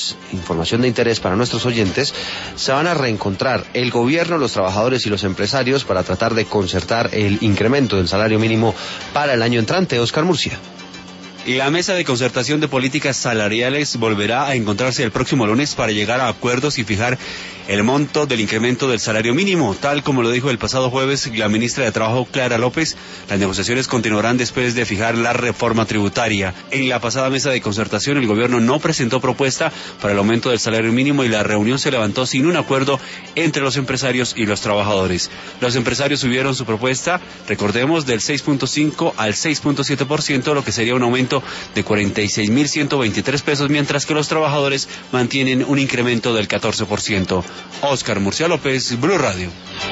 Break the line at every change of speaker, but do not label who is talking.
es información de interés para nuestros oyentes, se van a reencontrar el gobierno, los trabajadores y los empresarios para tratar de concertar el incremento del salario mínimo para el año entrante. Oscar Murcia.
La mesa de concertación de políticas salariales volverá a encontrarse el próximo lunes para llegar a acuerdos y fijar el monto del incremento del salario mínimo. Tal como lo dijo el pasado jueves la ministra de Trabajo, Clara López, las negociaciones continuarán después de fijar la reforma tributaria. En la pasada mesa de concertación, el gobierno no presentó propuesta para el aumento del salario mínimo y la reunión se levantó sin un acuerdo entre los empresarios y los trabajadores. Los empresarios subieron su propuesta, recordemos, del 6.5 al 6.7%, lo que sería un aumento de 46.123 pesos, mientras que los trabajadores mantienen un incremento del 14%. Oscar Murcia López, Blue Radio.